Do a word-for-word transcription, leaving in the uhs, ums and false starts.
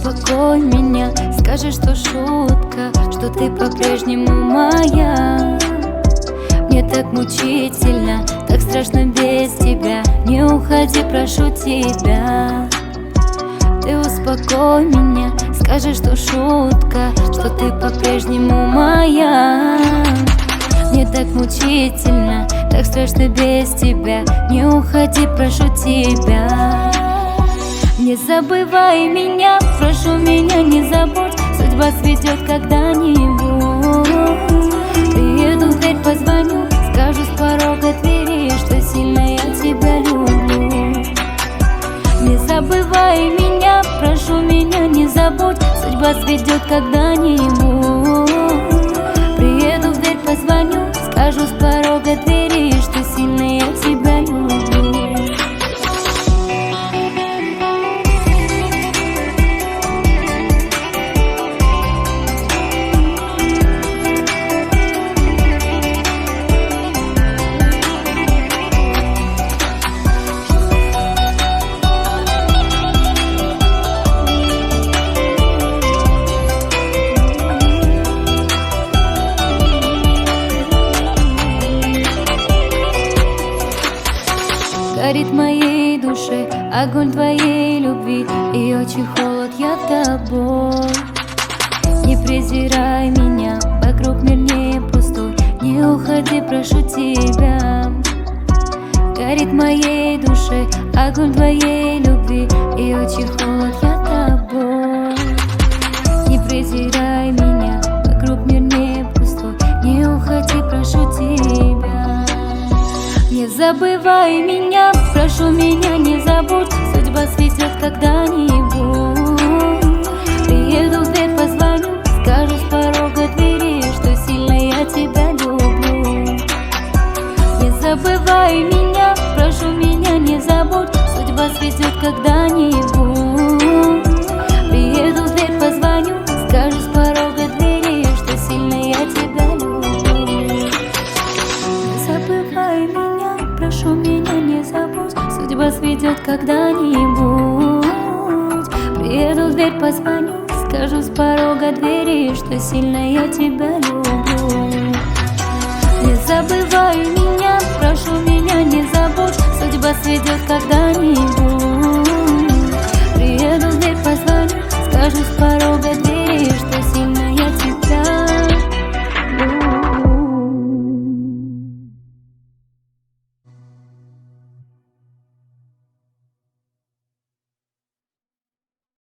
успокой меня, скажи, что шутка, что ты по-прежнему моя. Мне так мучительно, так страшно без тебя. Не уходи, прошу тебя. Ты успокой меня, скажи, что шутка, что ты по-прежнему моя. Мне так мучительно, так страшно без тебя. Не уходи, прошу тебя. Не забывай меня, прошу меня, не забудь. Судьба сведет когда-нибудь. Приеду в дверь, позвоню, скажу с порога двери, что сильно я тебя люблю. Не забывай меня, прошу меня, не забудь. Судьба сведет когда-нибудь. Приеду в дверь, позвоню, скажу с порога двери, что сильно я тебя люблю. Горит в моей душе огонь твоей любви, и очень холод я тобой. Не презирай меня, вокруг мир не пустой. Не уходи, прошу тебя. Горит в моей душе огонь твоей любви, и очень холод я тобой. Не презирай меня, вокруг мир не пустой. Не уходи, прошу тебя. Не забывай меня, прошу меня, не забудь. Судьба сведет когда-нибудь. Приеду в дверь, позвоню, скажу с порога двери, что сильно я тебя люблю. Не забывай меня, прошу меня, не забудь. Судьба сведет когда-нибудь. Приеду в дверь, позвоню, скажу с порога двери, что сильно я тебя люблю. Не забывай меня, прошу меня, не забудь. Судьба сведет когда-нибудь. Приеду в дверь, позвоню, скажу с порога двери, что сильно я тебя люблю. Не забывай меня, прошу меня, не забудь. Судьба сведет когда-нибудь.